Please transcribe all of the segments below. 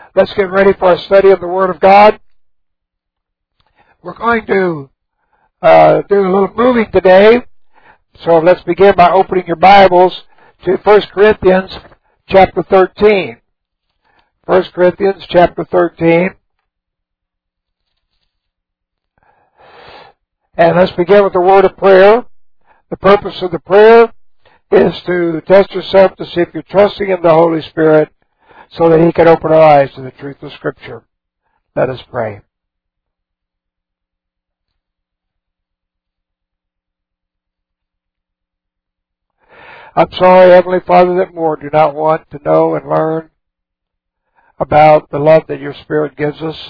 Let's get ready for a study of the Word of God. We're going to do a little moving today. So let's begin by opening your Bibles to 1 Corinthians chapter 13. 1 Corinthians chapter 13. And let's begin with the word of prayer. The purpose of the prayer is to test yourself to see if you're trusting in the Holy Spirit so that He can open our eyes to the truth of Scripture. Let us pray. I'm sorry, Heavenly Father, that more do not want to know and learn about the love that your Spirit gives us.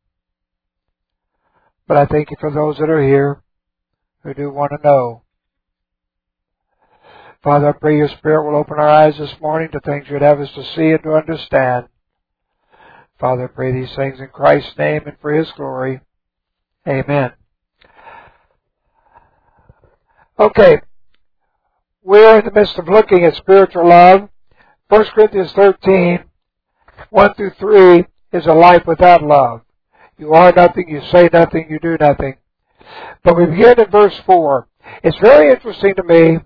But I thank you for those that are here who do want to know. Father, I pray your Spirit will open our eyes this morning to things you'd have us to see and to understand. Father, I pray these things in Christ's name and for His glory. Amen. Okay. We're in the midst of looking at spiritual love. 1 Corinthians 13, 1 through 3 is a life without love. You are nothing, you say nothing, you do nothing. But we begin in verse 4. It's very interesting to me.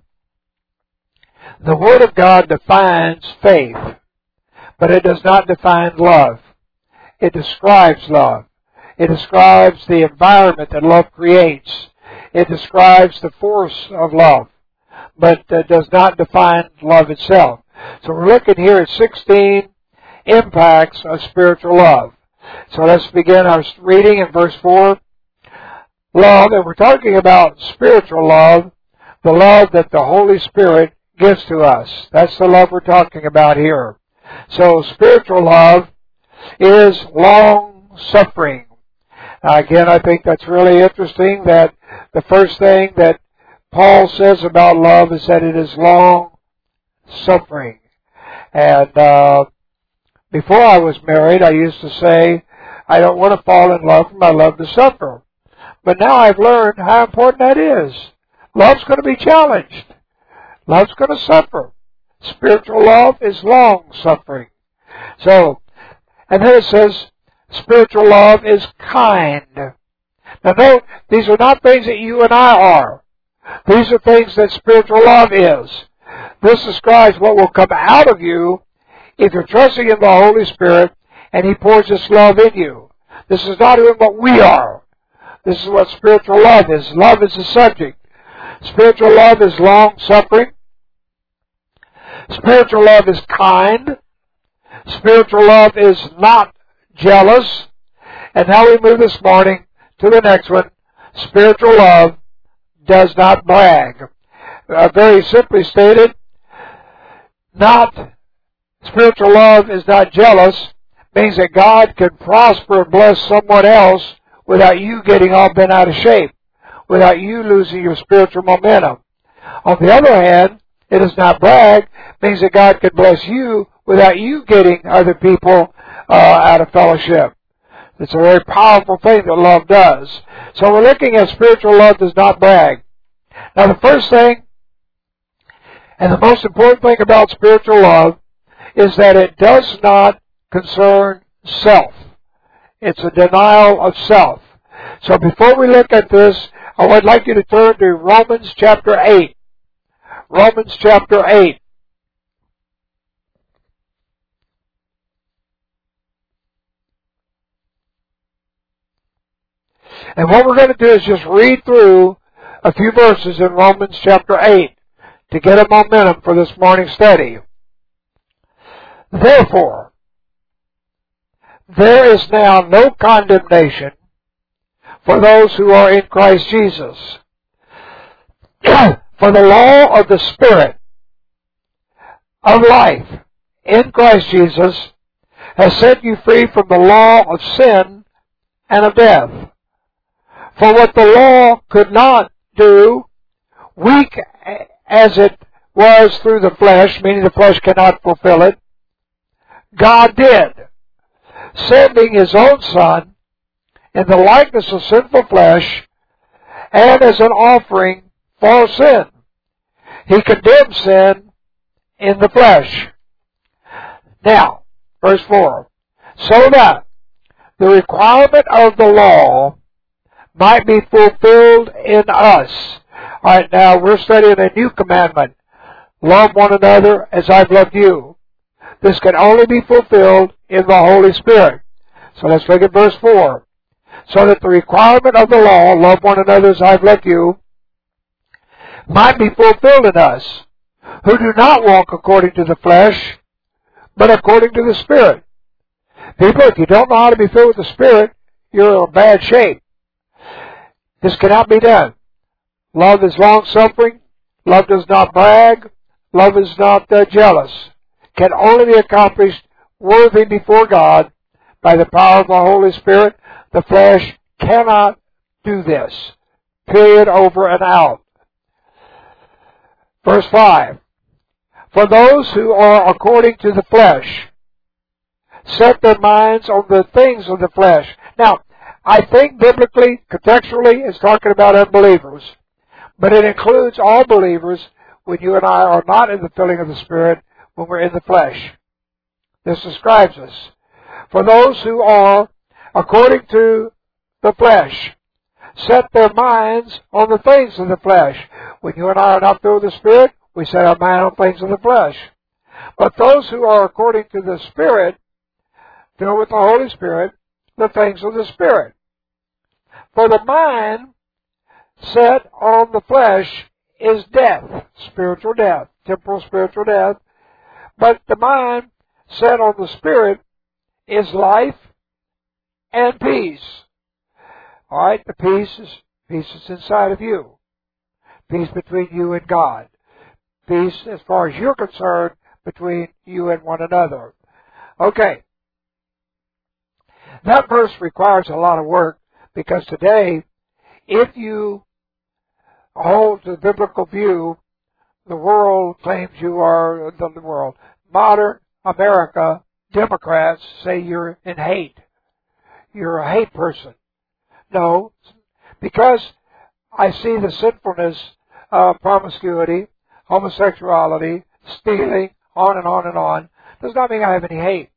The Word of God defines faith, but it does not define love. It describes love. It describes the environment that love creates. It describes the force of love, but does not define love itself. So we're looking here at 16 impacts of spiritual love. So let's begin our reading in verse 4. Love, and we're talking about spiritual love, the love that the Holy Spirit gives to us. That's the love we're talking about here. So spiritual love is long-suffering. Now again, I think that's really interesting that the first thing that Paul says about love is that it is long-suffering. And before I was married, I used to say, I don't want to fall in love, I love to suffer. But now I've learned how important that is. Love's going to be challenged. Love's going to suffer. Spiritual love is long-suffering. So, and then it says, spiritual love is kind. Now note, these are not things that you and I are. These are things that spiritual love is. This describes what will come out of you if you're trusting in the Holy Spirit and He pours this love in you. This is not even what we are. This is what spiritual love is. Love is the subject. Spiritual love is long-suffering. Spiritual love is kind. Spiritual love is not jealous. And now we move this morning to the next one. Spiritual love does not brag. Very simply stated, spiritual love is not jealous, means that God can prosper and bless someone else without you getting all bent out of shape, without you losing your spiritual momentum. On the other hand, it does not brag, means that God can bless you without you getting other people out of fellowship. It's a very powerful thing that love does. So we're looking at spiritual love does not brag. Now the first thing, and the most important thing about spiritual love, is that it does not concern self. It's a denial of self. So before we look at this, I would like you to turn to Romans chapter 8. Romans chapter 8. And what we're going to do is just read through a few verses in Romans chapter 8 to get a momentum for this morning's study. Therefore, there is now no condemnation for those who are in Christ Jesus. For the law of the Spirit of life in Christ Jesus has set you free from the law of sin and of death. For what the law could not do, weak as it was through the flesh, meaning the flesh cannot fulfill it, God did, sending His own Son in the likeness of sinful flesh and as an offering for sin. He condemned sin in the flesh. Now, verse 4. so that the requirement of the law might be fulfilled in us. All right, now we're studying a new commandment. Love one another as I've loved you. This can only be fulfilled in the Holy Spirit. So let's look at verse 4. So that the requirement of the law, love one another as I've loved you, might be fulfilled in us, who do not walk according to the flesh, but according to the Spirit. People, if you don't know how to be filled with the Spirit, you're in bad shape. This cannot be done. Love is long-suffering. Love does not brag. Love is not jealous. Can only be accomplished worthy before God by the power of the Holy Spirit. The flesh cannot do this. Period, over and out. Verse 5. For those who are according to the flesh set their minds on the things of the flesh. Now, I think biblically, contextually, it's talking about unbelievers. But it includes all believers when you and I are not in the filling of the Spirit, when we're in the flesh. This describes us. For those who are according to the flesh set their minds on the things of the flesh. When you and I are not filled with the Spirit, we set our mind on things of the flesh. But those who are according to the Spirit, filled with the Holy Spirit, the things of the Spirit. For the mind set on the flesh is death, spiritual death, temporal spiritual death. But the mind set on the Spirit is life and peace. All right, the peace is inside of you. Peace between you and God. Peace, as far as you're concerned, between you and one another. Okay. That verse requires a lot of work, because today, if you hold the biblical view, the world claims you are the world. Modern America, Democrats say you're in hate. You're a hate person. No, because I see the sinfulness of promiscuity, homosexuality, stealing, on and on and on, does not mean I have any hate.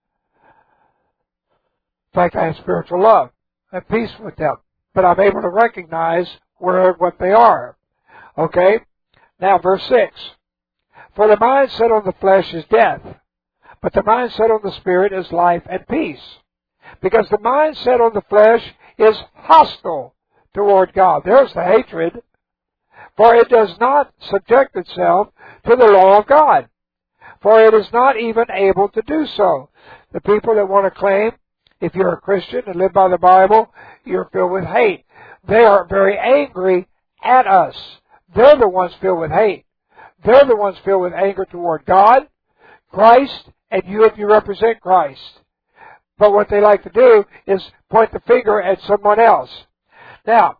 In fact, I have spiritual love. I have peace with them. But I'm able to recognize what they are. Okay? Now, verse 6. For the mind set on the flesh is death, but the mind set on the Spirit is life and peace. Because the mind set on the flesh is hostile toward God. There's the hatred. For it does not subject itself to the law of God. For it is not even able to do so. The people that want to claim, if you're a Christian and live by the Bible, you're filled with hate. They are very angry at us. They're the ones filled with hate. They're the ones filled with anger toward God, Christ, and you if you represent Christ. But what they like to do is point the finger at someone else. Now,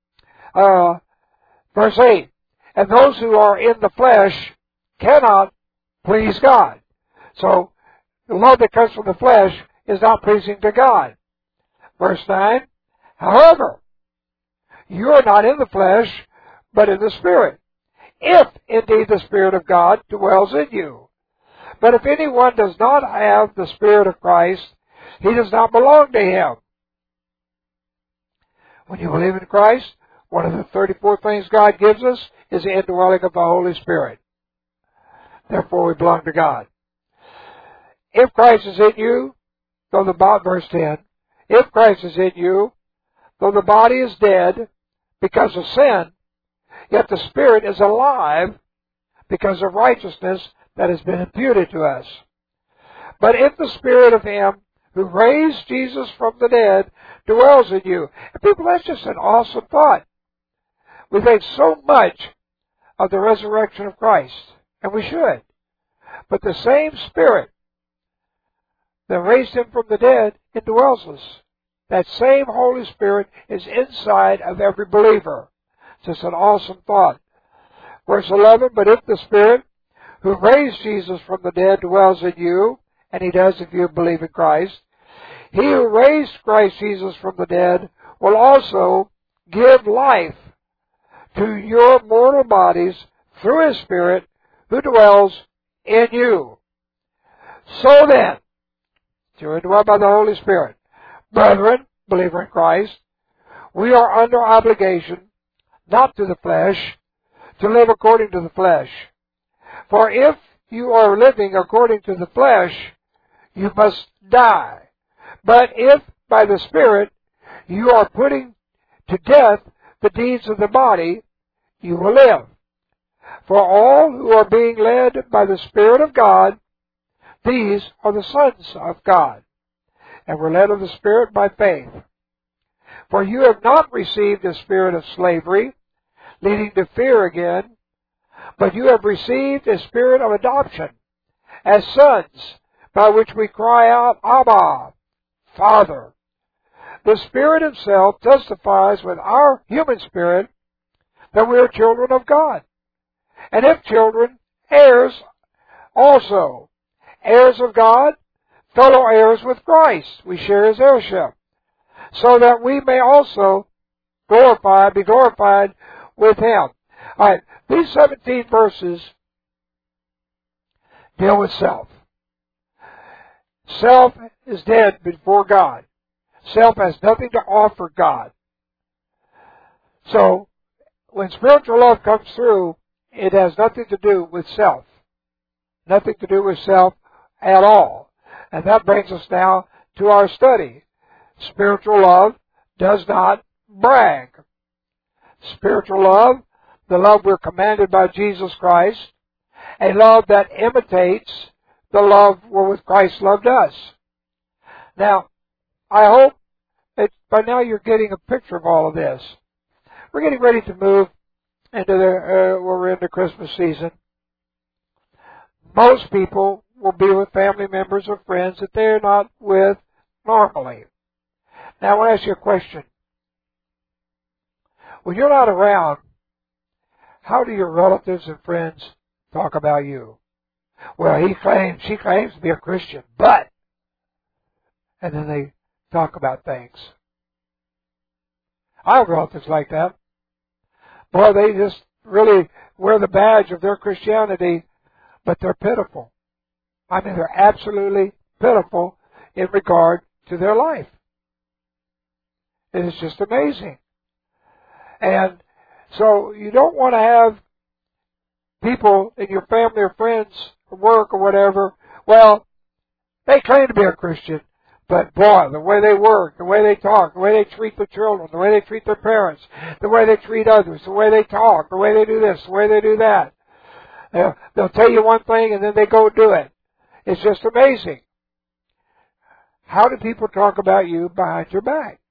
verse 8. And those who are in the flesh cannot please God. So, the love that comes from the flesh is not pleasing to God. Verse 9. However, you are not in the flesh, but in the Spirit, if indeed the Spirit of God dwells in you. But if anyone does not have the Spirit of Christ, he does not belong to Him. When you believe in Christ, one of the 34 things God gives us is the indwelling of the Holy Spirit. Therefore, we belong to God. If Christ is in you, though verse 10, if Christ is in you, though the body is dead because of sin, yet the Spirit is alive because of righteousness that has been imputed to us. But if the Spirit of Him who raised Jesus from the dead dwells in you. And people, that's just an awesome thought. We think so much of the resurrection of Christ, and we should. But the same Spirit that raised Him from the dead indwells us. That same Holy Spirit is inside of every believer. It's just an awesome thought. Verse 11, but if the Spirit who raised Jesus from the dead dwells in you, and He does if you believe in Christ, He who raised Christ Jesus from the dead will also give life to your mortal bodies through His Spirit who dwells in you. So then, You're indwelt by the Holy Spirit. Brethren, believer in Christ, we are under obligation, not to the flesh, to live according to the flesh. For if you are living according to the flesh, you must die. But if by the Spirit you are putting to death the deeds of the body, you will live. For all who are being led by the Spirit of God, these are the sons of God, and were led of the Spirit by faith. For you have not received a spirit of slavery, leading to fear again, but you have received a spirit of adoption, as sons, by which we cry out, Abba, Father. The Spirit Himself testifies with our human spirit that we are children of God. And if children, heirs also, heirs of God, fellow heirs with Christ. We share His heirship, so that we may also be glorified with Him. All right, these 17 verses deal with self. Self is dead before God. Self has nothing to offer God. So, when spiritual love comes through, it has nothing to do with self. Nothing to do with self at all. And that brings us now to our study. Spiritual love does not brag. Spiritual love, the love we're commanded by Jesus Christ, a love that imitates the love wherewith Christ loved us. Now, I hope that by now you're getting a picture of all of this. We're getting ready to move into we're in the Christmas season. Most people will be with family members or friends that they're not with normally. Now I want to ask you a question. When you're not around, how do your relatives and friends talk about you? Well, she claims to be a Christian, but, and then they talk about things. I have relatives like that. Boy, they just really wear the badge of their Christianity, but they're pitiful. I mean, they're absolutely pitiful in regard to their life. It is just amazing. And so you don't want to have people in your family or friends or work or whatever, well, they claim to be a Christian, but boy, the way they work, the way they talk, the way they treat their children, the way they treat their parents, the way they treat others, the way they talk, the way they do this, the way they do that. They'll tell you one thing and then they go do it. It's just amazing. How do people talk about you behind your back?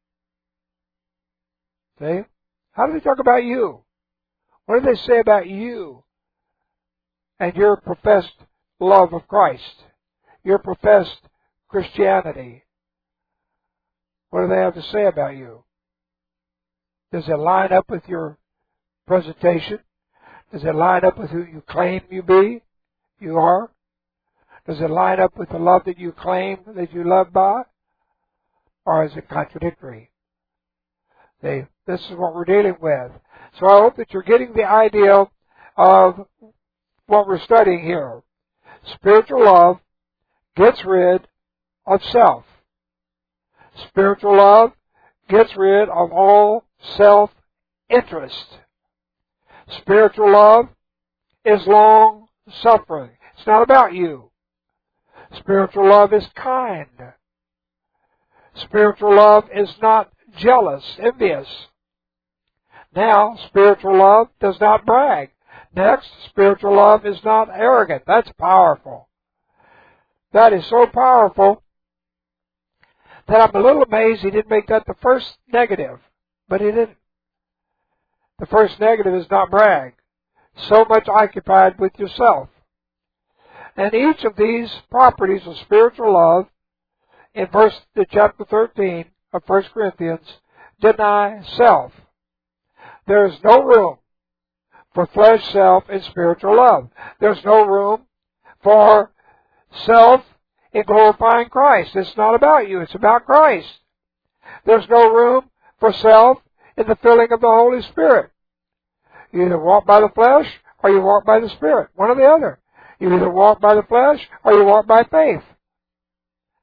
See? How do they talk about you? What do they say about you and your professed love of Christ, your professed Christianity? What do they have to say about you? Does it line up with your presentation? Does it line up with who you claim you are? Does it line up with the love that you claim that you love by? Or is it contradictory? This is what we're dealing with. So I hope that you're getting the idea of what we're studying here. Spiritual love gets rid of self. Spiritual love gets rid of all self-interest. Spiritual love is long-suffering. It's not about you. Spiritual love is kind. Spiritual love is not jealous, envious. Now, spiritual love does not brag. Next, spiritual love is not arrogant. That's powerful. That is so powerful that I'm a little amazed he didn't make that the first negative. But he didn't. The first negative is not brag. So much occupied with yourself. And each of these properties of spiritual love in chapter 13 of 1 Corinthians deny self. There is no room for flesh, self, and spiritual love. There's no room for self in glorifying Christ. It's not about you. It's about Christ. There's no room for self in the filling of the Holy Spirit. You either walk by the flesh or you walk by the Spirit. One or the other. You either walk by the flesh or you walk by faith.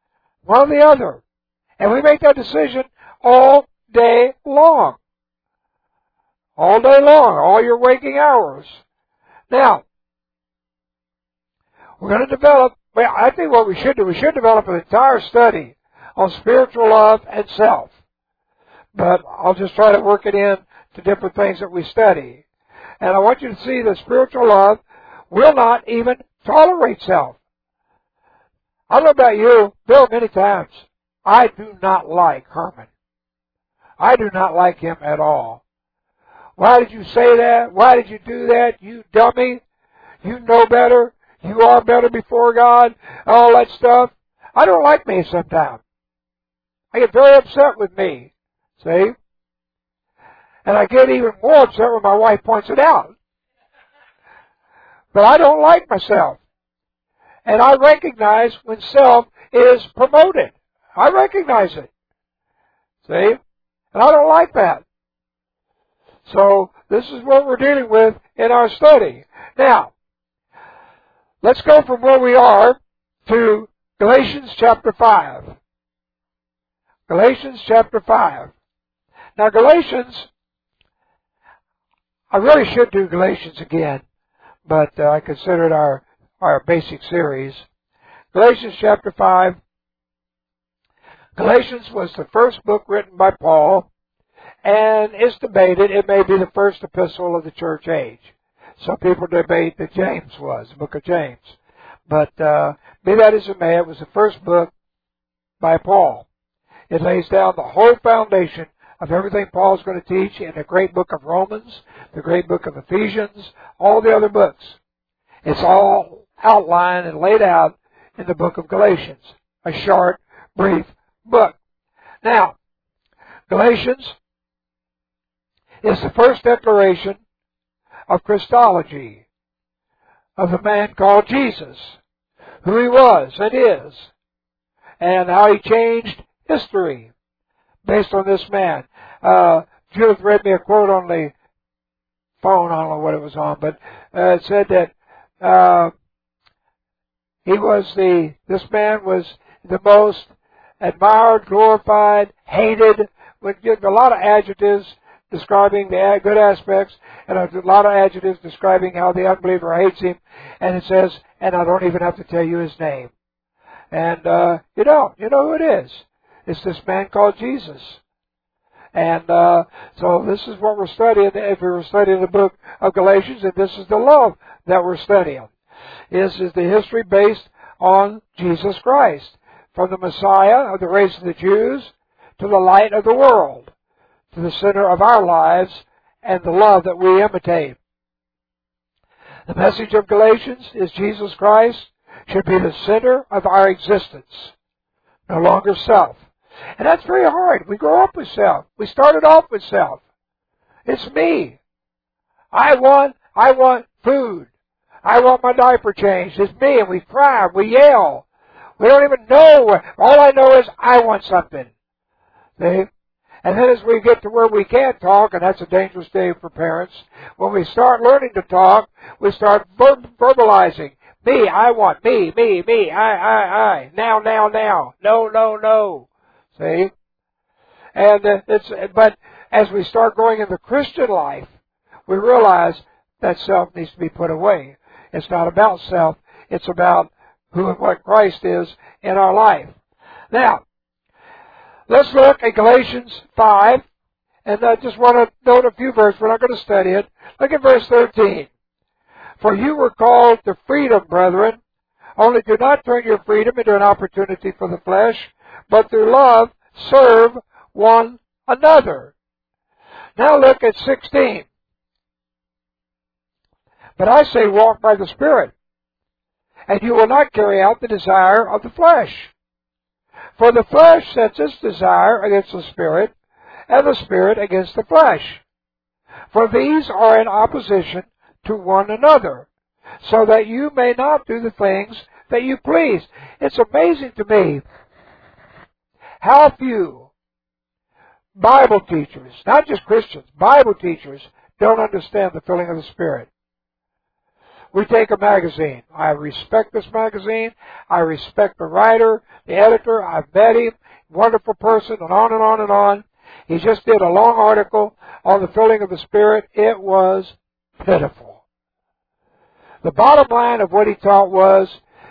One or the other. And we make that decision all day long. All day long, all your waking hours. Now, we're going to develop, well, I think what we should do, we should develop an entire study on spiritual love and self. But I'll just try to work it in to different things that we study. And I want you to see that spiritual love will not even tolerate self. I don't know about you, Bill, many times, I do not like Herman. I do not like him at all. Why did you say that? Why did you do that? You dummy. You know better. You are better before God. All that stuff. I don't like me sometimes. I get very upset with me. See? And I get even more upset when my wife points it out. But I don't like myself. And I recognize when self is promoted. I recognize it. See? And I don't like that. So this is what we're dealing with in our study. Now, let's go from where we are to Galatians chapter 5. Galatians chapter 5. Now Galatians, I really should do Galatians again, but I consider it our basic series. Galatians chapter 5. Galatians was the first book written by Paul, and it's debated it may be the first epistle of the church age. Some people debate that James was, the book of James. But be that as it may, it was the first book by Paul. It lays down the whole foundation of everything Paul's going to teach in the great book of Romans, the great book of Ephesians, all the other books. It's all outlined and laid out in the book of Galatians. A short, brief book. Now, Galatians is the first declaration of Christology, of a man called Jesus, who he was and is, and how he changed history based on this man. Judith read me a quote on the phone, I don't know what it was on, but it said that this man was the most admired, glorified, hated, with a lot of adjectives describing the good aspects, and a lot of adjectives describing how the unbeliever hates him. And it says, and I don't even have to tell you his name. And you know who it is. It's this man called Jesus. And so this is what we're studying. If we were studying the book of Galatians, and this is the love that we're studying. This is the history based on Jesus Christ. From the Messiah of the race of the Jews to the light of the world, to the center of our lives and the love that we imitate. The message of Galatians is Jesus Christ should be the center of our existence, no longer self. And that's very hard. We grow up with self. We started off with self. It's me. I want food. I want my diaper changed. It's me, and we cry, we yell. We don't even know. All I know is I want something. See? And then as we get to where we can't talk, and that's a dangerous day for parents, when we start learning to talk, we start verbalizing. Me, I want, me, I. Now. No. See? And but as we start growing in the Christian life, we realize that self needs to be put away. It's not about self. It's about who and what Christ is in our life. Now, let's look at Galatians 5, and I just want to note a few verses. We're not going to study it. Look at verse 13. For you were called to freedom, brethren, only do not turn your freedom into an opportunity for the flesh, but through love serve one another. Now look at 16. But I say walk by the Spirit, and you will not carry out the desire of the flesh. For the flesh sets its desire against the Spirit, and the Spirit against the flesh. For these are in opposition to one another, so that you may not do the things that you please. It's amazing to me how few Bible teachers, not just Christians, Bible teachers, don't understand the filling of the Spirit. We take a magazine. I respect this magazine. I respect the writer, the editor. I've met him. Wonderful person, and on and on and on. He just did a long article on the filling of the Spirit. It was pitiful. The bottom line of what he taught was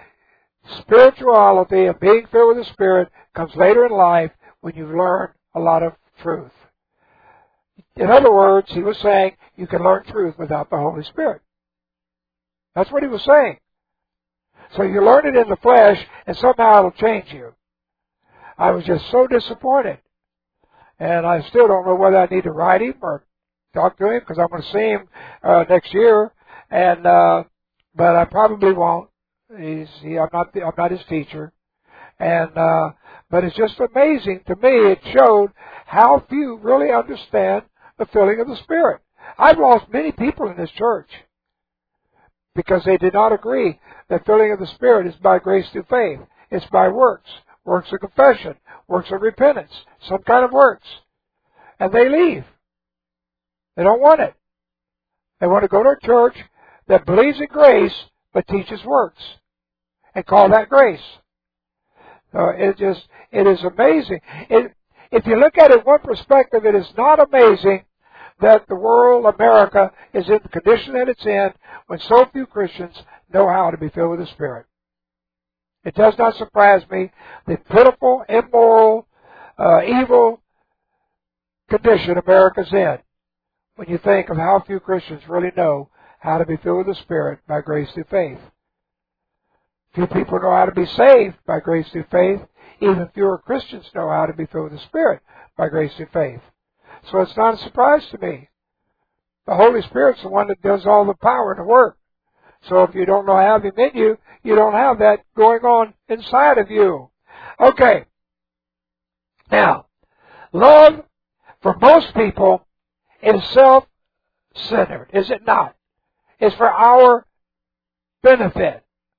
spirituality and being filled with the Spirit comes later in life when you've learned a lot of truth. In other words, he was saying you can learn truth without the Holy Spirit. That's what he was saying. So you learn it in the flesh, and somehow it'll change you. I was just so disappointed. And I still don't know whether I need to write him or talk to him, because I'm going to see him next year. And but I probably won't. I'm not his teacher. And but it's just amazing to me. It showed how few really understand the filling of the Spirit. I've lost many people in this church because they did not agree that filling of the Spirit is by grace through faith. It's by works. Works of confession. Works of repentance. Some kind of works. And they leave. They don't want it. They want to go to a church that believes in grace but teaches works and call that grace. It is amazing. If you look at it one perspective, it is not amazing that the world, America, is in the condition that it's in when so few Christians know how to be filled with the Spirit. It does not surprise me the pitiful, immoral, evil condition America's in when you think of how few Christians really know how to be filled with the Spirit by grace through faith. Few people know how to be saved by grace through faith. Even fewer Christians know how to be filled with the Spirit by grace through faith. So it's not a surprise to me. The Holy Spirit's the one that does all the power and the work. So if you don't know have Him in you, you don't have that going on inside of you. Okay. Now, love for most people is self-centered, is it not? It's for our benefit.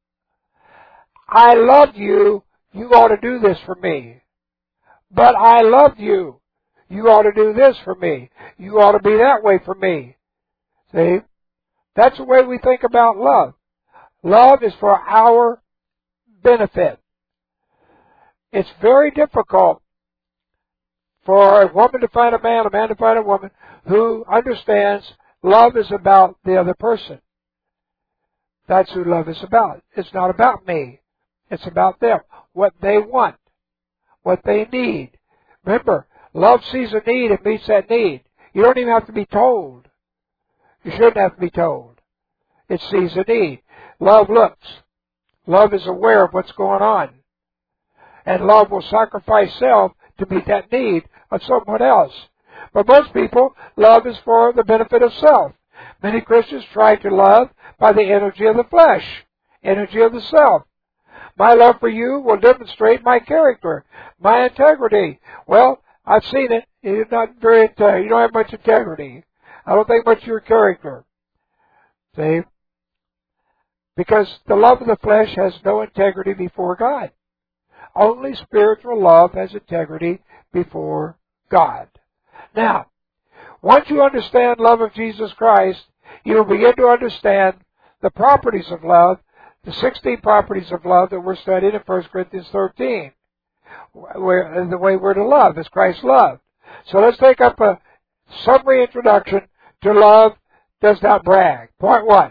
I love you, you ought to do this for me. But I love you, you ought to do this for me. You ought to be that way for me. See? That's the way we think about love. Love is for our benefit. It's very difficult for a woman to find a man to find a woman who understands love is about the other person. That's who love is about. It's not about me. It's about them. What they want. What they need. Remember, love sees a need and meets that need. You don't even have to be told. You shouldn't have to be told. It sees a need. Love looks. Love is aware of what's going on. And love will sacrifice self to meet that need of someone else. But most people, love is for the benefit of self. Many Christians try to love by the energy of the flesh, energy of the self. My love for you will demonstrate my character, my integrity. Well, I've seen it. You're not very integrity. You don't have much integrity. I don't think much of your character. See? Because the love of the flesh has no integrity before God. Only spiritual love has integrity before God. Now, once you understand love of Jesus Christ, you will begin to understand the properties of love, the 16 properties of love that we're studying in 1 Corinthians 13. The way we're to love as Christ loved. So let's take up a summary introduction to love does not brag. Point 1.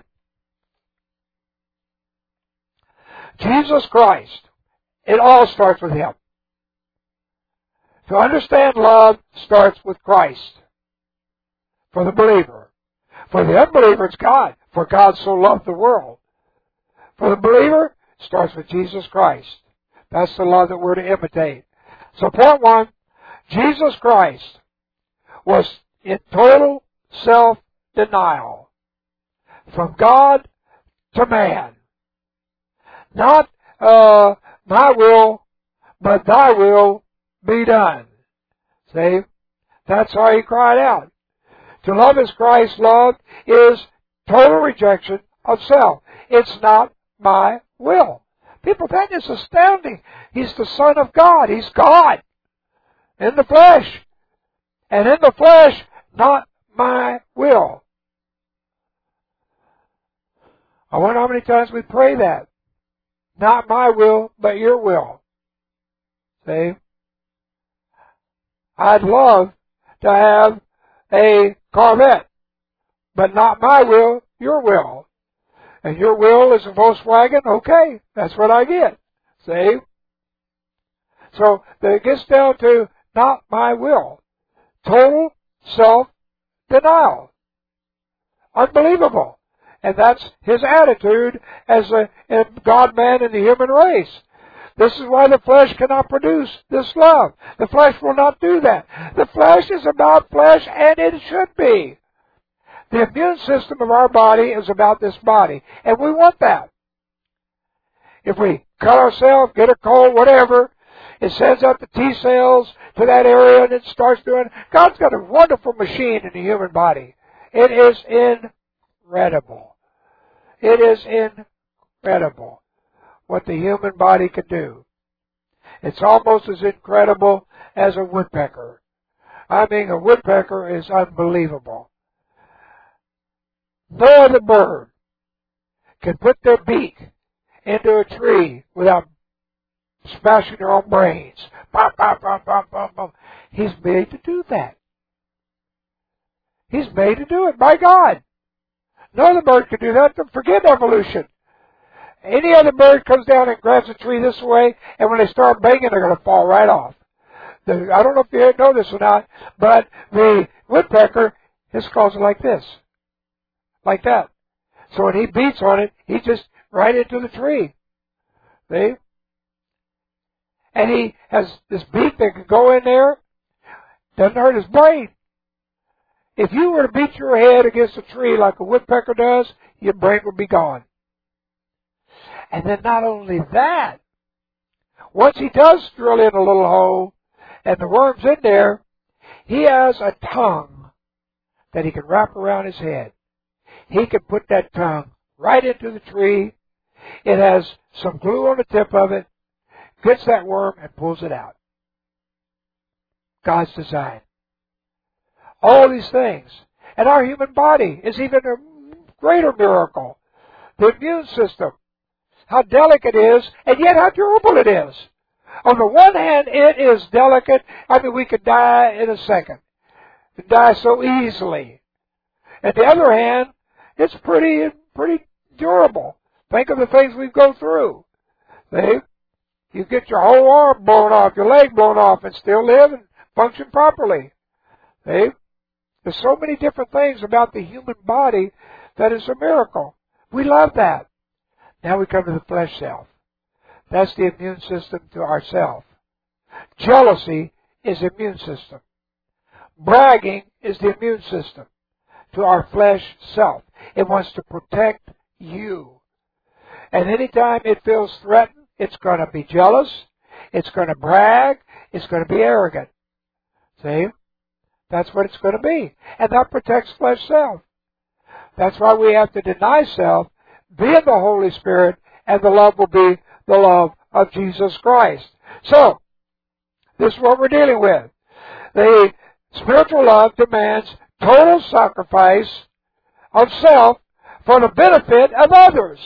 Jesus Christ. It all starts with Him. To understand love starts with Christ. For the believer. For the unbeliever, it's God. For God so loved the world. For the believer, it starts with Jesus Christ. That's the love that we're to imitate. So point 1, Jesus Christ was in total self-denial. From God to man. Not my will, but thy will be done. See? That's how He cried out. To love as Christ loved is total rejection of self. It's not my will. People, that is astounding. He's the Son of God. He's God. In the flesh. And in the flesh, not my will. I wonder how many times we pray that. Not my will, but your will. See? I'd love to have a Corvette, but not my will, your will. And your will is a Volkswagen? Okay, that's what I get. See? So it gets down to not my will. Total self-denial. Unbelievable. And that's his attitude as a God-man in the human race. This is why the flesh cannot produce this love. The flesh will not do that. The flesh is about flesh, and it should be. The immune system of our body is about this body, and we want that. If we cut ourselves, get a cold, whatever, it sends out the T cells to that area, and it starts doing. God's got a wonderful machine in the human body. It is incredible. It is incredible what the human body can do. It's almost as incredible as a woodpecker. I mean, a woodpecker is unbelievable. No other bird can put their beak into a tree without smashing their own brains. Pop, pop, pop, pop, pop, pop. He's made to do that. He's made to do it by God. No other bird can do that. Forget evolution. Any other bird comes down and grabs a tree this way, and when they start banging, they're going to fall right off. I don't know if you know this or not, but the woodpecker, his claws are like this. Like that. So when he beats on it, he just right into the tree. See? And he has this beak that can go in there. Doesn't hurt his brain. If you were to beat your head against a tree like a woodpecker does, your brain would be gone. And then not only that, once he does drill in a little hole and the worm's in there, he has a tongue that he can wrap around his head. He can put that tongue right into the tree. It has some glue on the tip of it, gets that worm and pulls it out. God's design. All these things. And our human body is even a greater miracle. The immune system. How delicate it is, and yet how durable it is. On the one hand, it is delicate. I mean, we could die in a second. We die so easily. On the other hand, it's pretty durable. Think of the things we go through. See? You get your whole arm blown off, your leg blown off, and still live and function properly. See? There's so many different things about the human body that is a miracle. We love that. Now we come to the flesh self. That's the immune system to ourself. Jealousy is the immune system. Bragging is the immune system to our flesh self. It wants to protect you. And anytime it feels threatened, it's going to be jealous, it's going to brag, it's going to be arrogant. See? That's what it's going to be. And that protects flesh self. That's why we have to deny self, be in the Holy Spirit, and the love will be the love of Jesus Christ. So, this is what we're dealing with. The spiritual love demands total sacrifice of self for the benefit of others.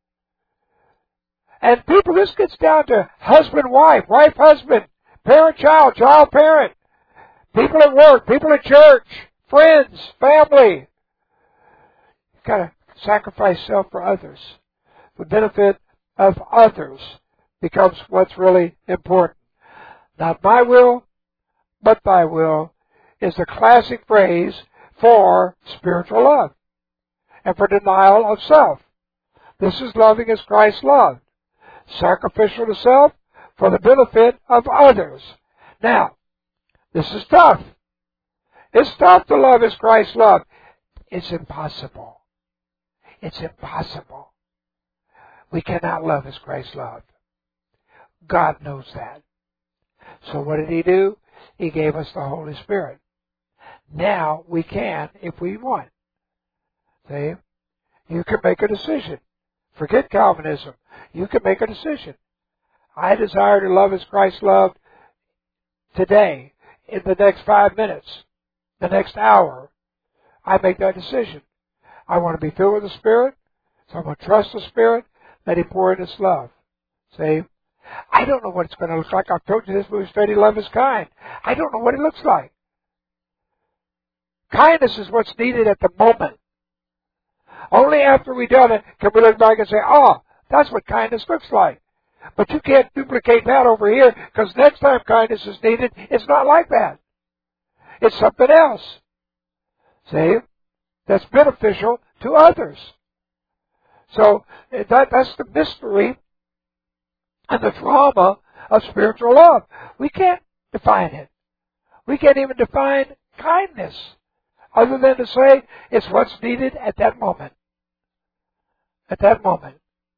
And people, this gets down to husband-wife, wife-husband, parent-child, child-parent, people at work, people at church, friends, family. You've got to sacrifice self for others. The benefit of others becomes what's really important. Not my will, but thy will is the classic phrase for spiritual love and for denial of self. This is loving as Christ loved. Sacrificial to self for the benefit of others. Now, this is tough. It's tough to love as Christ loved. It's impossible. It's impossible. We cannot love as Christ loved. God knows that. So what did He do? He gave us the Holy Spirit. Now we can if we want. See? You can make a decision. Forget Calvinism. You can make a decision. I desire to love as Christ loved today, in the next 5 minutes, the next hour. I make that decision. I want to be filled with the Spirit. So I'm going to trust the Spirit. Let Him pour in His love. See? I don't know what it's going to look like. I've told you this movie, Steady Love is Kind. I don't know what it looks like. Kindness is what's needed at the moment. Only after we've done it can we look back and say, oh, that's what kindness looks like. But you can't duplicate that over here, because next time kindness is needed, it's not like that. It's something else. See? That's beneficial to others. So that's the mystery and the drama of spiritual love. We can't define it. We can't even define kindness other than to say it's what's needed at that moment. At that moment.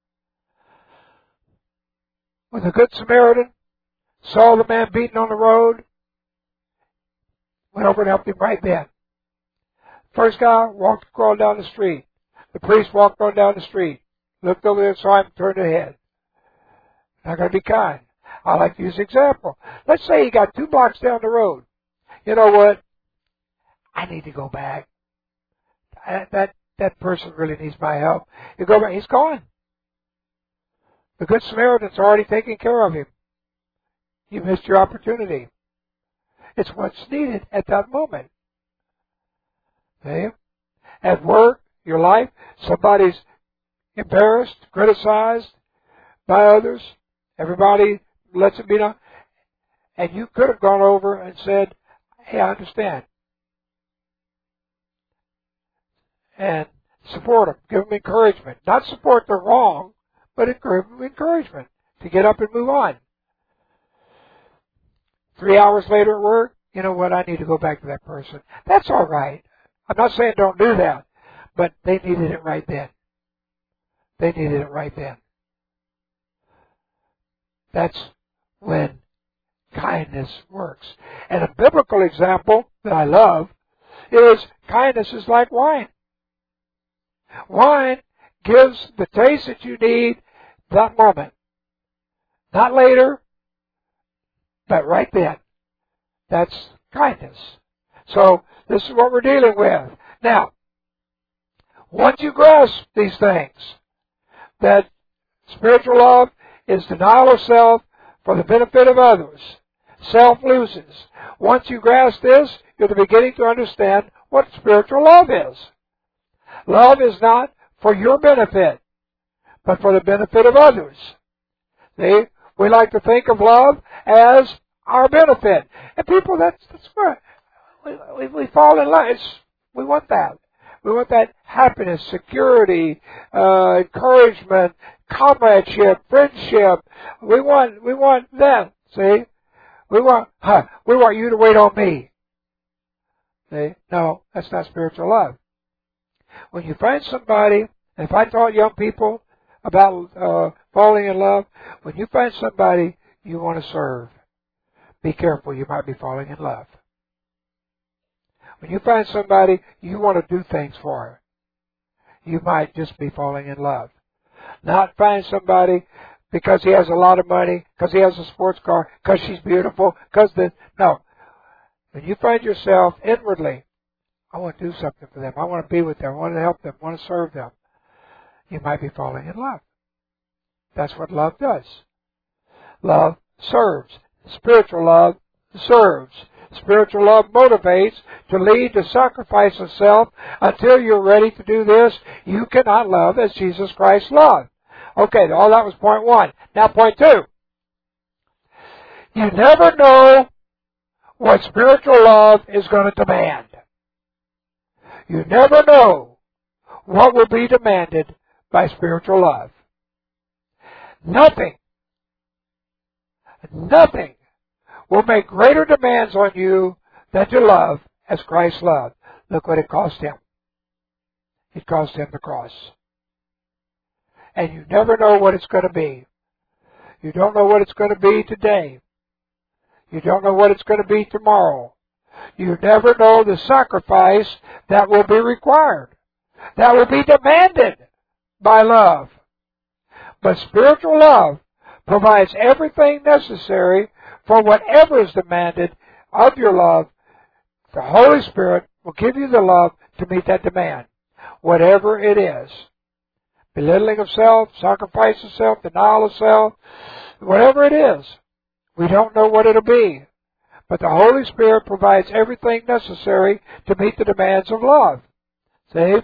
When the Good Samaritan saw the man beaten on the road, went over and helped him right then. First guy crawled down the street. The priest walked on down the street, looked over there, saw him, turned ahead. Not going to be kind. I like to use an example. Let's say he got 2 blocks down the road. You know what? I need to go back. That person really needs my help. You go back. He's gone. The Good Samaritan's already taking care of him. You missed your opportunity. It's what's needed at that moment. See? At work, your life, somebody's embarrassed, criticized by others. Everybody lets it be known. And you could have gone over and said, hey, I understand. And support them. Give them encouragement. Not support the wrong, but give them encouragement to get up and move on. 3 hours later at work, you know what, I need to go back to that person. That's all right. I'm not saying don't do that, but they needed it right then. They needed it right then. That's when kindness works. And a biblical example that I love is kindness is like wine. Wine gives the taste that you need that moment. Not later, but right then. That's kindness. So this is what we're dealing with. Now, once you grasp these things, that spiritual love is denial of self for the benefit of others. Self loses. Once you grasp this, you're beginning to understand what spiritual love is. Love is not for your benefit, but for the benefit of others. See? We like to think of love as our benefit. And people, that's where we fall in love. We want that. We want that happiness, security, encouragement, comradeship, friendship. We want that. See? We want you to wait on me. See? No, that's not spiritual love. When you find somebody, and if I taught young people about falling in love, when you find somebody you want to serve, be careful, you might be falling in love. When you find somebody you want to do things for, you might just be falling in love. Not find somebody because he has a lot of money, because he has a sports car, because she's beautiful, no. When you find yourself inwardly, I want to do something for them. I want to be with them. I want to help them. I want to serve them. You might be falling in love. That's what love does. Love serves. Spiritual love serves. Spiritual love motivates to lead to sacrifice of self. Until you're ready to do this, you cannot love as Jesus Christ loved. Okay, all that was point 1. Now point 2. You never know what spiritual love is going to demand. You never know what will be demanded by spiritual love. Nothing will make greater demands on you than to love as Christ loved. Look what it cost Him. It cost Him the cross. And you never know what it's going to be. You don't know what it's going to be today. You don't know what it's going to be tomorrow. You never know the sacrifice that will be required, that will be demanded by love. But spiritual love provides everything necessary for whatever is demanded of your love. The Holy Spirit will give you the love to meet that demand, whatever it is. belittling of self, sacrifice of self, denial of self, whatever it is. We don't know what it'll be. But the Holy Spirit provides everything necessary to meet the demands of love. See?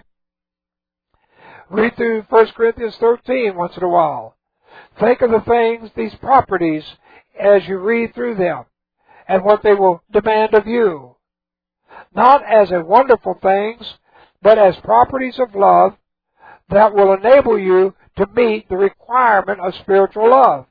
Read through 1 Corinthians 13 once in a while. Think of the things, these properties, as you read through them and what they will demand of you. Not as a wonderful things, but as properties of love that will enable you to meet the requirement of spiritual love.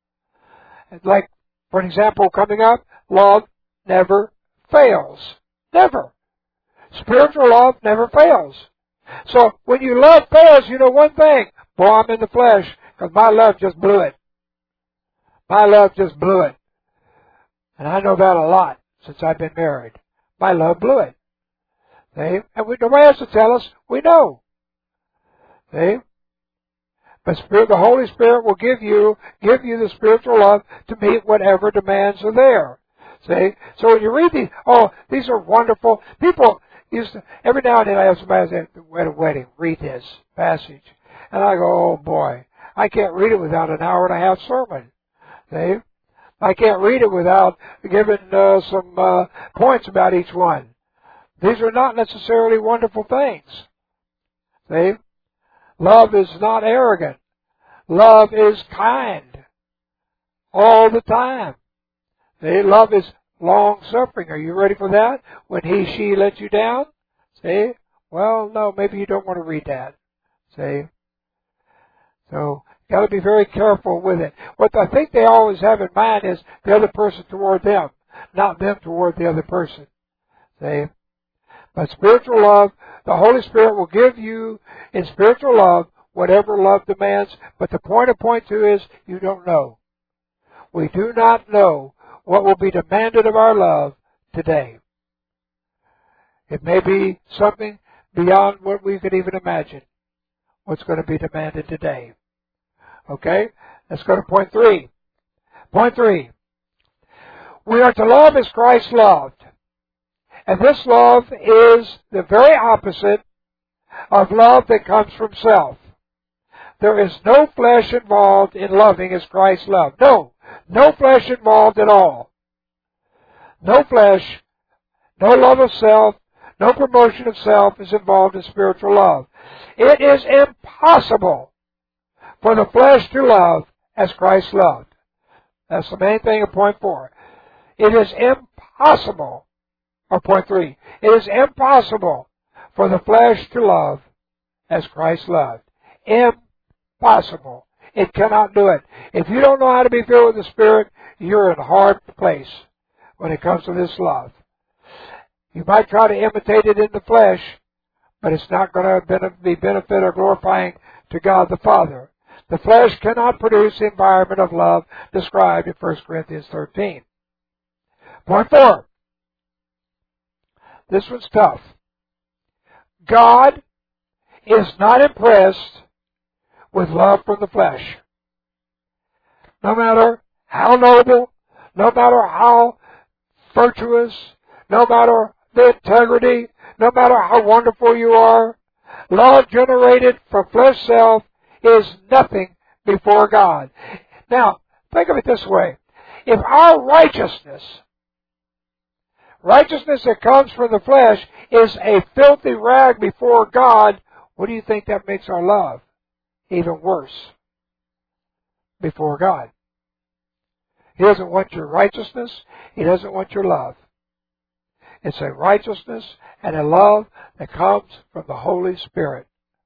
Like, for example, coming up, love never fails. Never. Spiritual love never fails. So when you love fails, you know one thing. Boy, I'm in the flesh because my love just blew it. My love just blew it. And I know that a lot since I've been married. My love blew it. See? And nobody has to tell us. We know. See? But the Holy Spirit will give you the spiritual love to meet whatever demands are there. See? So when you read these, these are wonderful. People used to, every now and then I have somebody at a wedding read this passage. And I go, oh boy, I can't read it without an hour and a half sermon. See? I can't read it without giving some points about each one. These are not necessarily wonderful things. See? Love is not arrogant. Love is kind. All the time. See? Love is long-suffering. Are you ready for that? When she let you down? See? Well, no, maybe you don't want to read that. See? So, got to be very careful with it. What I think they always have in mind is the other person toward them, not them toward the other person. See? But spiritual love, the Holy Spirit will give you in spiritual love whatever love demands. But the point of point two is you don't know. We do not know what will be demanded of our love today. It may be something beyond what we could even imagine. What's going to be demanded today. Okay? Let's go to point three. Point three. We are to love as Christ loved. And this love is the very opposite of love that comes from self. There is no flesh involved in loving as Christ loved. No flesh involved at all. No flesh, no love of self, no promotion of self is involved in spiritual love. It is impossible for the flesh to love as Christ loved. That's the main thing of point 4. It is impossible, or point 3, it is impossible for the flesh to love as Christ loved. Impossible. It cannot do it. If you don't know how to be filled with the Spirit, you're in a hard place when it comes to this love. You might try to imitate it in the flesh, but it's not going to be benefit or glorifying to God the Father. The flesh cannot produce the environment of love described in 1 Corinthians 13. Point 4. This one's tough. God is not impressed with love from the flesh. No matter how noble, no matter how virtuous, no matter the integrity, no matter how wonderful you are, love generated from flesh self is nothing before God. Now, think of it this way. If our righteousness that comes from the flesh is a filthy rag before God, what do you think that makes our love? Even worse before God. He doesn't want your righteousness. He doesn't want your love. It's a righteousness and a love that comes from the Holy Spirit.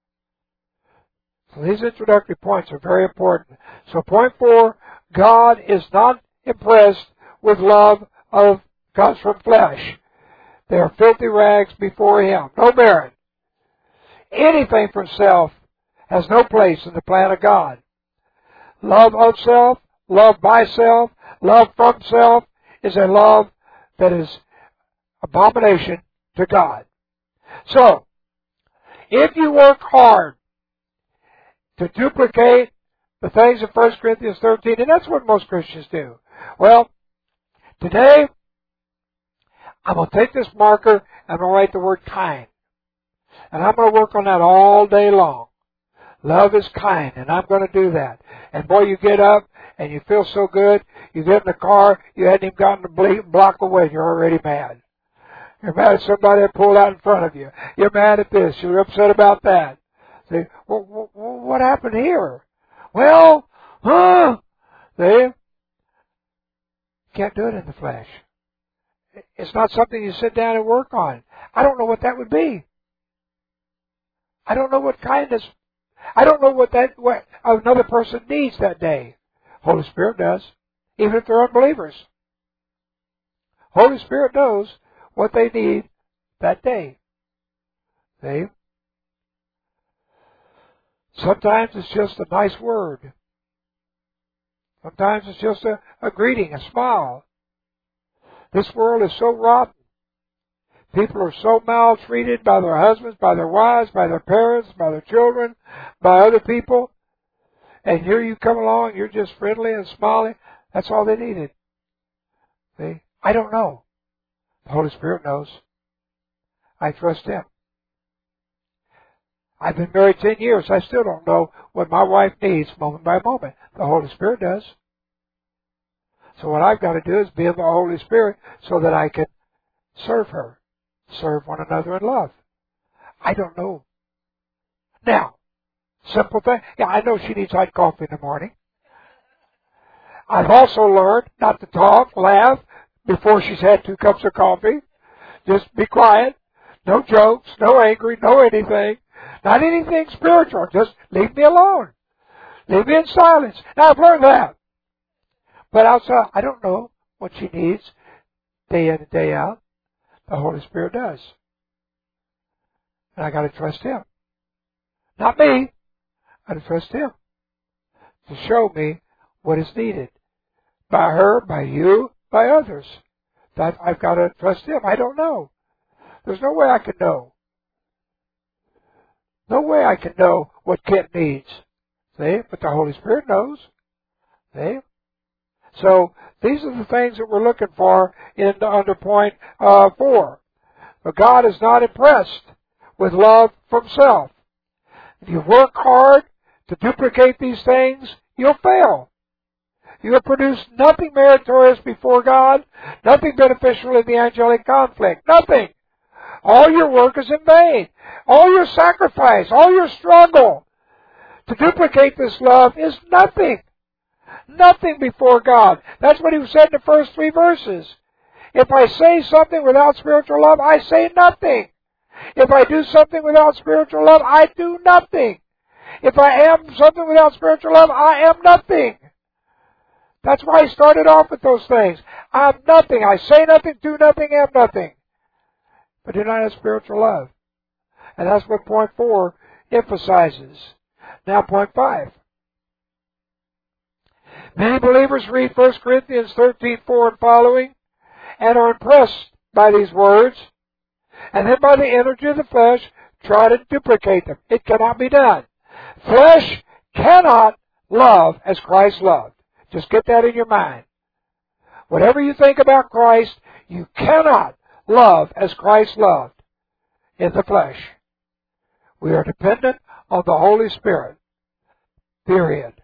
So these introductory points are very important. So point 4, God is not impressed with love of comes from flesh. They are filthy rags before Him. No merit. Anything from self has no place in the plan of God. Love of self, love by self, love from self is a love that is abomination to God. So, if you work hard to duplicate the things of 1 Corinthians 13, and that's what most Christians do. Well, today, I'm going to take this marker and I'm going to write the word kind. And I'm going to work on that all day long. Love is kind, and I'm going to do that. And boy, you get up, and you feel so good. You get in the car, you hadn't even gotten a block away, and you're already mad. You're mad at somebody that pulled out in front of you. You're mad at this. You're upset about that. See, well, what happened here? Well, see, can't do it in the flesh. It's not something you sit down and work on. I don't know what that would be. I don't know what kindness. I don't know what another person needs that day. Holy Spirit does, even if they're unbelievers. Holy Spirit knows what they need that day. See? Sometimes it's just a nice word. Sometimes it's just a greeting, a smile. This world is so rotten. People are so maltreated by their husbands, by their wives, by their parents, by their children, by other people. And here you come along, you're just friendly and smiling. That's all they needed. See? I don't know. The Holy Spirit knows. I trust Him. I've been married 10 years. I still don't know what my wife needs moment by moment. The Holy Spirit does. So what I've got to do is be in the Holy Spirit so that I can serve her. Serve one another in love. I don't know. Now, simple thing. Yeah, I know she needs hot coffee in the morning. I've also learned not to talk, laugh before she's had 2 cups of coffee. Just be quiet. No jokes, no angry, no anything. Not anything spiritual. Just leave me alone. Leave me in silence. Now, I've learned that. But outside, I don't know what she needs day in and day out. The Holy Spirit does. And I got to trust Him. Not me. I got to trust Him to show me what is needed. By her, by you, by others. That I've got to trust Him. I don't know. There's no way I can know. No way I can know what Kent needs. See? But the Holy Spirit knows. See? So, these are the things that we're looking for under point 4. But God is not impressed with love from self. If you work hard to duplicate these things, you'll fail. You have produced nothing meritorious before God, nothing beneficial in the angelic conflict. Nothing. All your work is in vain. All your sacrifice, all your struggle to duplicate this love is nothing. Nothing before God. That's what He said in the first 3 verses. If I say something without spiritual love, I say nothing. If I do something without spiritual love, I do nothing. If I am something without spiritual love, I am nothing. That's why He started off with those things. I'm nothing. I say nothing, do nothing, am nothing. But do not have spiritual love. And that's what point 4 emphasizes. Now point 5. Many believers read 1 Corinthians 13:4 and following and are impressed by these words, and then by the energy of the flesh try to duplicate them. It cannot be done. Flesh cannot love as Christ loved. Just get that in your mind. Whatever you think about Christ, you cannot love as Christ loved in the flesh. We are dependent on the Holy Spirit. Period.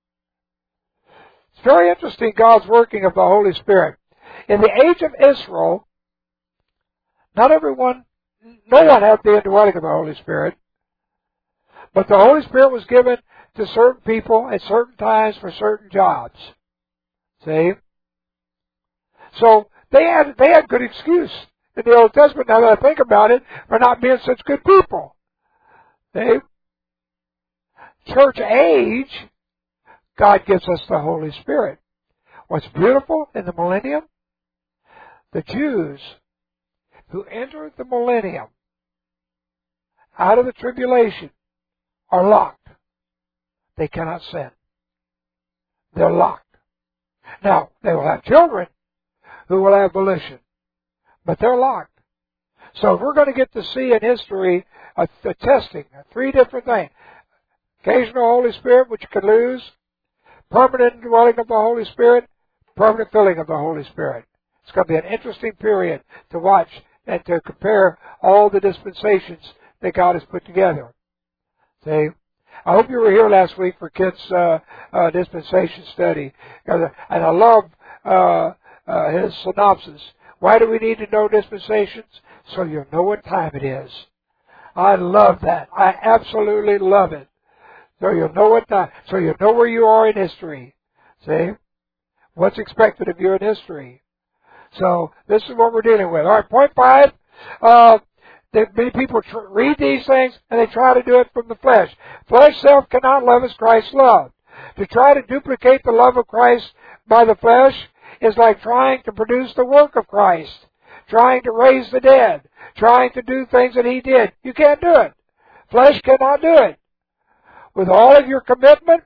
It's very interesting, God's working of the Holy Spirit. In the age of Israel, no one had the indwelling of the Holy Spirit, but the Holy Spirit was given to certain people at certain times for certain jobs. See? So they had good excuse in the Old Testament, now that I think about it, for not being such good people. See? Church age, God gives us the Holy Spirit. What's beautiful in the millennium? The Jews who enter the millennium out of the tribulation are locked. They cannot sin. They're locked. Now, they will have children who will have volition, but they're locked. So we're going to get to see in history a testing, 3 different things. Occasional Holy Spirit, which you can lose. Permanent indwelling of the Holy Spirit. Permanent filling of the Holy Spirit. It's going to be an interesting period to watch and to compare all the dispensations that God has put together. See? I hope you were here last week for Kit's dispensation study. And I love his synopsis. Why do we need to know dispensations? So you'll know what time it is. I love that. I absolutely love it. So you'll know what time. So you'll know where you are in history. See? What's expected of you in history. So this is what we're dealing with. All right, point 5. That many people read these things and they try to do it from the flesh. Flesh self cannot love as Christ loved. To try to duplicate the love of Christ by the flesh is like trying to produce the work of Christ, trying to raise the dead, trying to do things that He did. You can't do it. Flesh cannot do it. With all of your commitment,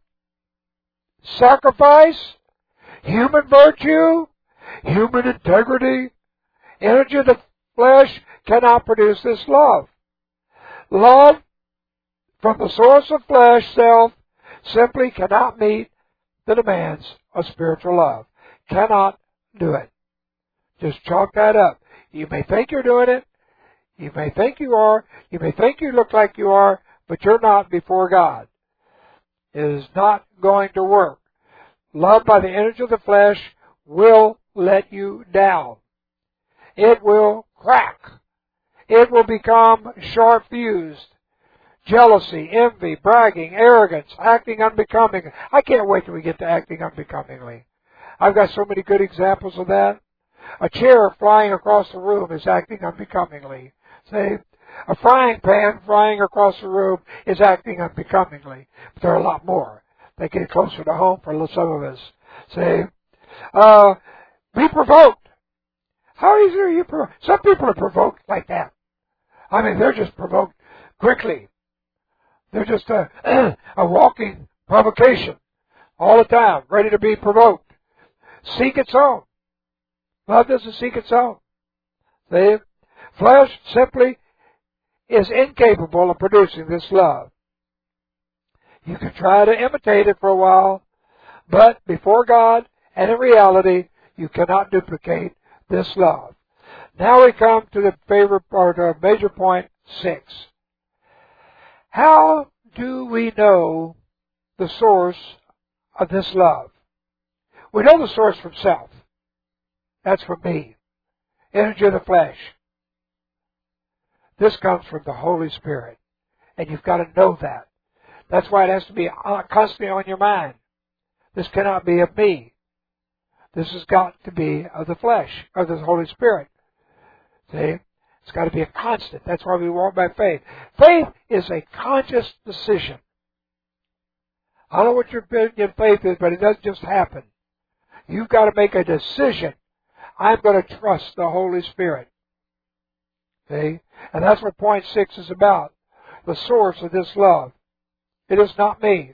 sacrifice, human virtue, human integrity, energy of the flesh cannot produce this love. Love from the source of flesh self simply cannot meet the demands of spiritual love. Cannot do it. Just chalk that up. You may think you're doing it. You may think you are. You may think you look like you are, but you're not before God. It is not going to work. Love by the energy of the flesh will let you down. It will crack. It will become sharp-fused. Jealousy, envy, bragging, arrogance, acting unbecoming. I can't wait till we get to acting unbecomingly. I've got so many good examples of that. A chair flying across the room is acting unbecomingly. See? A frying pan flying across the room is acting unbecomingly. But there are a lot more. They get closer to home for some of us. See? Be provoked. How easy are you provoked? Some people are provoked like that. I mean, they're just provoked quickly. They're just a walking provocation all the time, ready to be provoked. Seek its own. Love doesn't seek its own. See? Flesh simply is incapable of producing this love. You can try to imitate it for a while, but before God and in reality, you cannot duplicate this love. Now we come to the favorite part of major point 6. How do we know the source of this love? We know the source from self. That's from me. Energy of the flesh. This comes from the Holy Spirit. And you've got to know that. That's why it has to be constantly on your mind. This cannot be of me. This has got to be of the flesh, of the Holy Spirit. See? It's got to be a constant. That's why we walk by faith. Faith is a conscious decision. I don't know what your opinion of faith is, but it doesn't just happen. You've got to make a decision. I'm going to trust the Holy Spirit. See? And that's what point 6 is about. The source of this love. It is not me.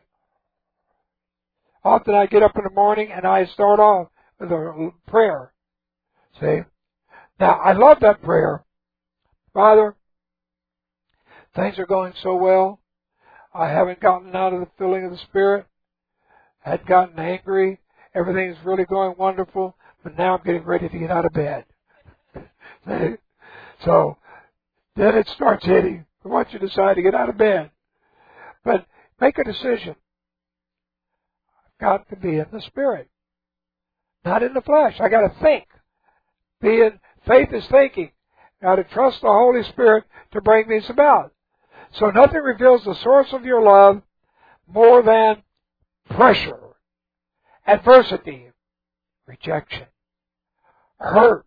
Often I get up in the morning and I start off with a prayer. See? Now, I love that prayer. Father, things are going so well. I haven't gotten out of the filling of the Spirit. I hadn't gotten angry. Everything's really going wonderful. But now I'm getting ready to get out of bed. See? So, then it starts hitting. Once you decide to get out of bed. But make a decision. I've got to be in the Spirit. Not in the flesh. I got to think. Faith is thinking. Got to trust the Holy Spirit to bring these about. So nothing reveals the source of your love more than pressure, adversity, rejection, hurt,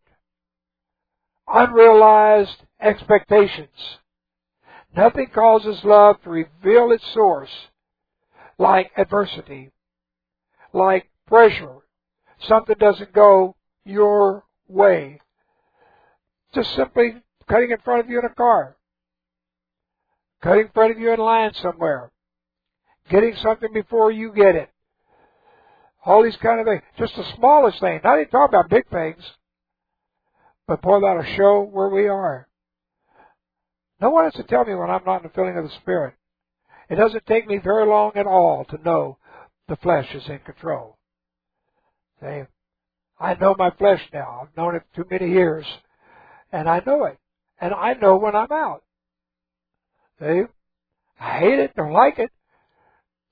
unrealized expectations. Nothing causes love to reveal its source like adversity, like pressure. Something doesn't go your way. Just simply cutting in front of you in a car. Cutting in front of you in line somewhere. Getting something before you get it. All these kind of things. Just the smallest thing. Not even talking about big things. But boy, that'll show where we are. No one has to tell me when I'm not in the filling of the Spirit. It doesn't take me very long at all to know the flesh is in control. See? I know my flesh now. I've known it too many years. And I know it. And I know when I'm out. See? I hate it, don't like it.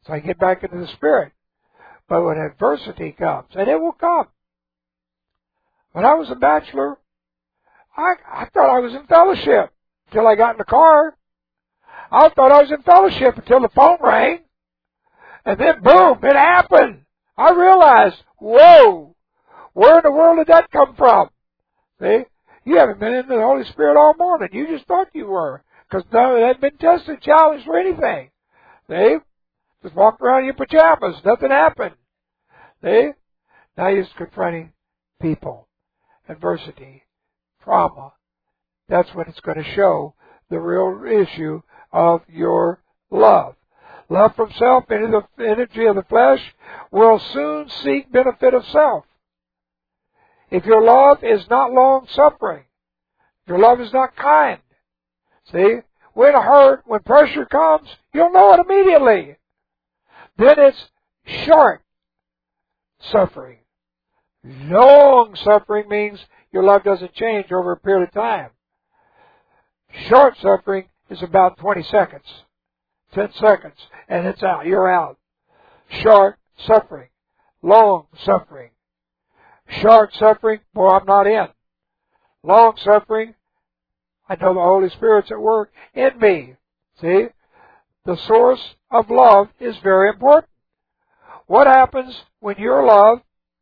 So I get back into the Spirit. But when adversity comes, and it will come. When I was a bachelor, I thought I was in fellowship until I got in the car. I thought I was in fellowship until the phone rang. And then boom, it happened. I realized, whoa, where in the world did that come from? See? You haven't been in the Holy Spirit all morning. You just thought you were. Because none of that had been tested, challenged, or anything. See? Just walked around in your pajamas. Nothing happened. See? Now you're just confronting people. Adversity. Trauma. That's when it's going to show the real issue of your love. Love from self into the energy of the flesh will soon seek benefit of self. If your love is not long-suffering, your love is not kind, see, when hurt, when pressure comes, you'll know it immediately. Then it's short-suffering. Long-suffering means your love doesn't change over a period of time. Short-suffering is about 20 seconds, 10 seconds, and it's out. You're out. Short-suffering. Long-suffering. Short-suffering, boy, I'm not in. Long-suffering, I know the Holy Spirit's at work in me. See? The source of love is very important. What happens when your life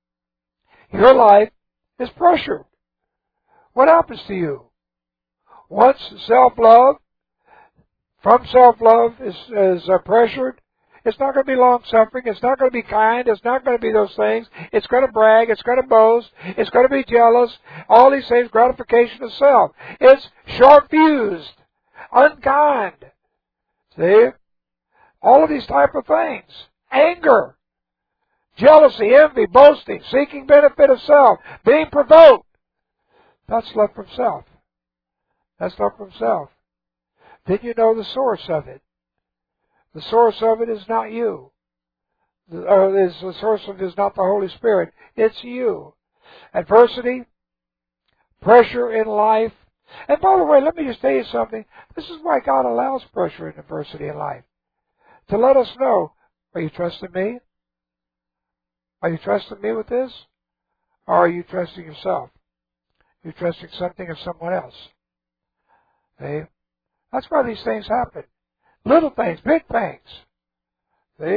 is pressured? What happens to you? Once self-love, from self-love is pressured, it's not going to be long-suffering. It's not going to be kind. It's not going to be those things. It's going to brag. It's going to boast. It's going to be jealous. All these things, gratification of self. It's short-fused, unkind. See? All of these type of things. Anger, jealousy, envy, boasting, seeking benefit of self, being provoked. That's love from self. That's love from self. Then you know the source of it. The source of it is not you. The source of it is not the Holy Spirit. It's you. Adversity, pressure in life. And by the way, let me just tell you something. This is why God allows pressure and adversity in life. To let us know, are you trusting me? Are you trusting me with this? Or are you trusting yourself? You're trusting something or someone else. See? That's why these things happen. Little things, big things. See?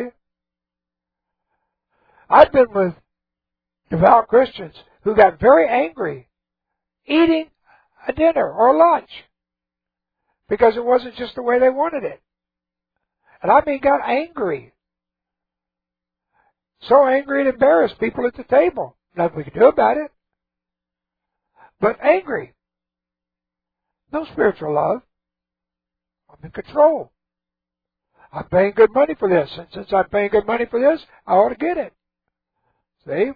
I've been with devout Christians who got very angry eating a dinner or lunch because it wasn't just the way they wanted it. And I mean got angry. So angry it embarrassed people at the table. Nothing we could do about it. But angry. No spiritual love. I'm in control. I'm paying good money for this. And since I'm paying good money for this, I ought to get it. See?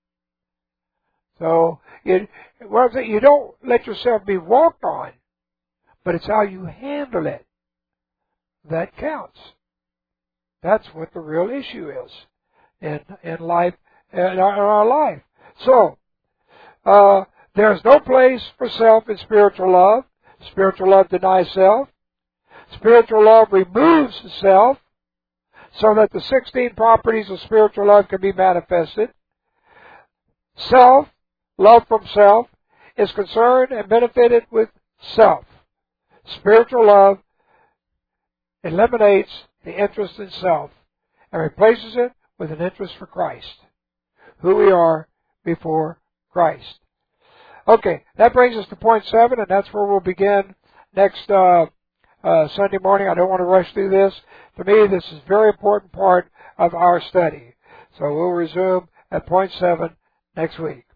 So, you don't let yourself be walked on, but it's how you handle it that counts. That's what the real issue is in life, in our life. So, there's no place for self in spiritual love. Spiritual love denies self. Spiritual love removes self so that the 16 properties of spiritual love can be manifested. Self, love from self, is concerned and benefited with self. Spiritual love eliminates the interest in self and replaces it with an interest for Christ, who we are before Christ. Okay, that brings us to point 7, and that's where we'll begin next Sunday morning. I don't want to rush through this. To me, this is a very important part of our study. So we'll resume at point 7 next week.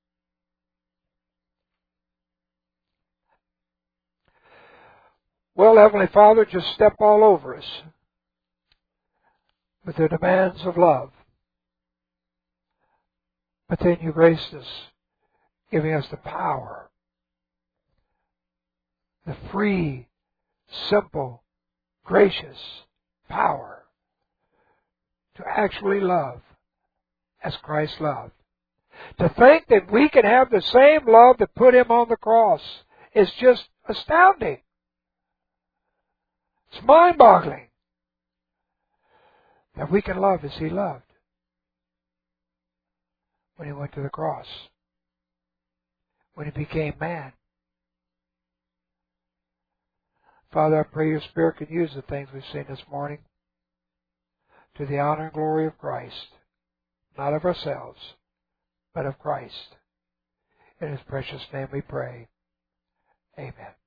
Well, Heavenly Father, just step all over us with the demands of love. But then you graced us, giving us the power, the free, simple, gracious power to actually love as Christ loved. To think that we can have the same love that put Him on the cross is just astounding. It's mind-boggling. That we can love as He loved when He went to the cross, when He became man. Father, I pray Your Spirit can use the things we've seen this morning to the honor and glory of Christ, not of ourselves, but of Christ. In His precious name we pray. Amen.